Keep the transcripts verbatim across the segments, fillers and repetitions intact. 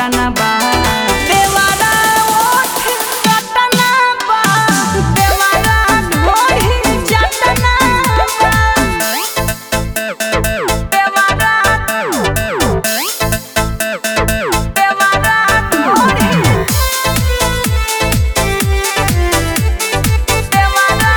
पटना बा देवारा ओठ कटना बा देवारा ढोरी चटना बा देवारा देवारा ढोरी देवारा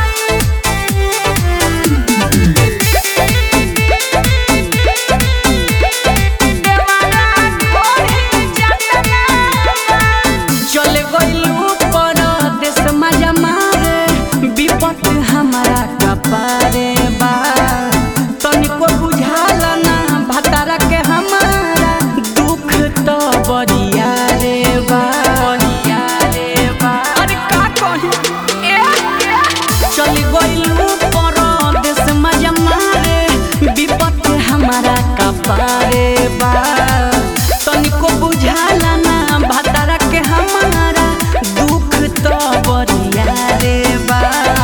चले गइलू परदेस मजा मारे विपत हमारा कपारे बा तनिको बुझाला ना भतारा के हमारा दुख तो बरिया रे बा बरिया रे बा अरे का कही ए चले गइलू परदेस मजा मारे विपत हमारा कपारे बा तनिको बुझाला ना भतारा के हमारा दुख तो बरिया रे बा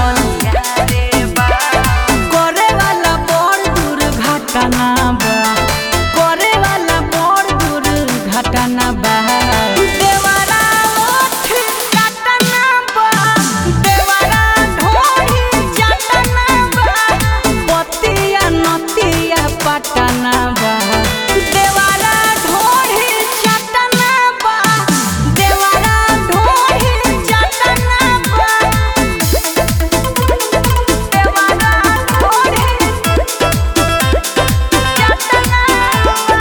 करे वाला बड़ दुर्घटना बा करे वाला बड़ दुर्घटना बा देवारा ओठ कटना बा देवारा ढोरी चटना बा पतिया नतिया पटना बा देवारा ढोरी चटना बा देवारा ढोरी चटना बा देवारा ढोरी चटना बा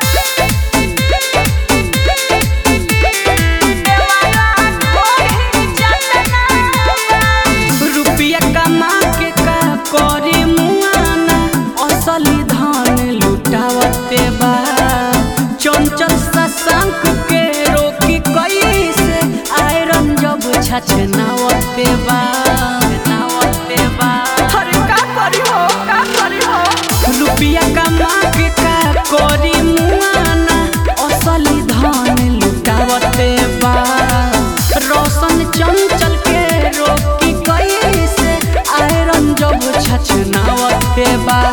देवारा ढोरी चटना बा रुपया कमा के का करी मुआना असली धन लुटावते बा चंचल सशंक के रोकी कैसे आयरन जब छछनावते बा नावते बा अरे का करी हो का करी हो रुपया कमा के का करी मुआना असली धन लुटावते बा रोशन चंचल के रोकी कैसे आयरन जब छछनावते बा